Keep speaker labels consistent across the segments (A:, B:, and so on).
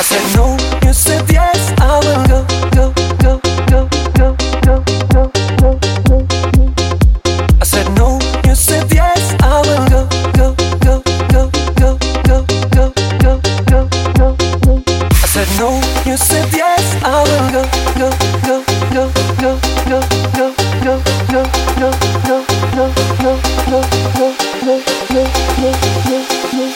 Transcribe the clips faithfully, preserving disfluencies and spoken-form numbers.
A: said no, you said yes. I will go, go, go, go, go, go, go, go, go. I said no, you said yes. I will go, go, go, go, go, go, go, go, go, go, go. I said no, you said yes. I will go, go, go, go, go, go, go, go, go, go, go, go, go, go, go, go, go, go, go, go.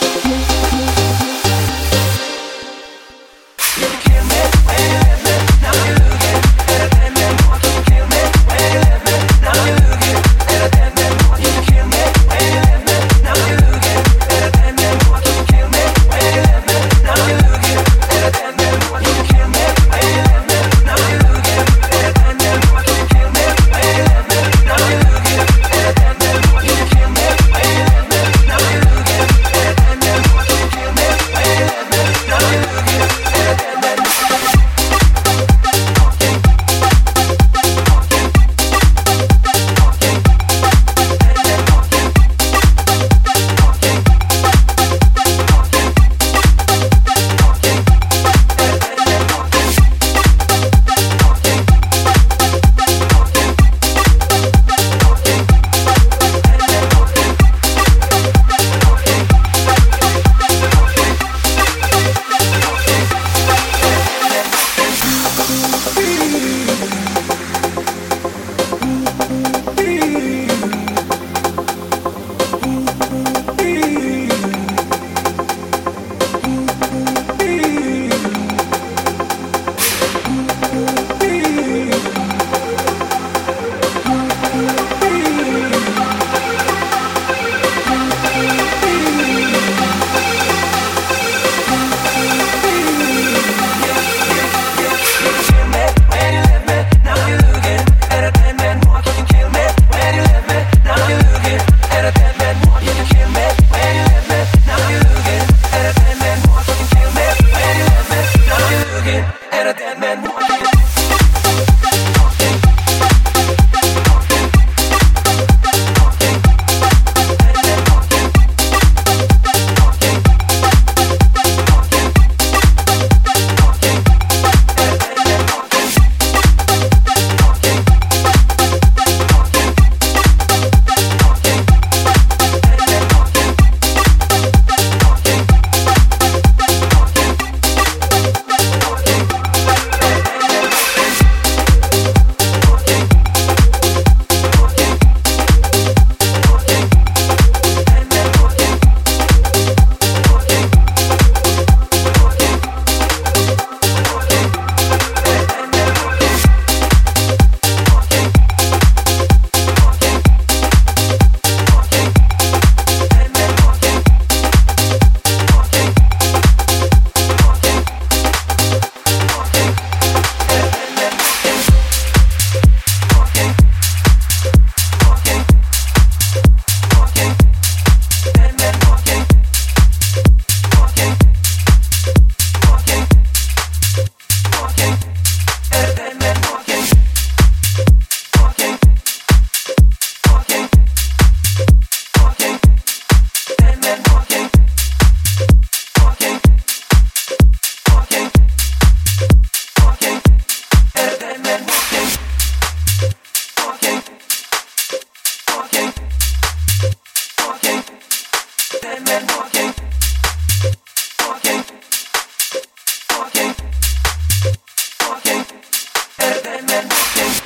B: Walking, walking, walking,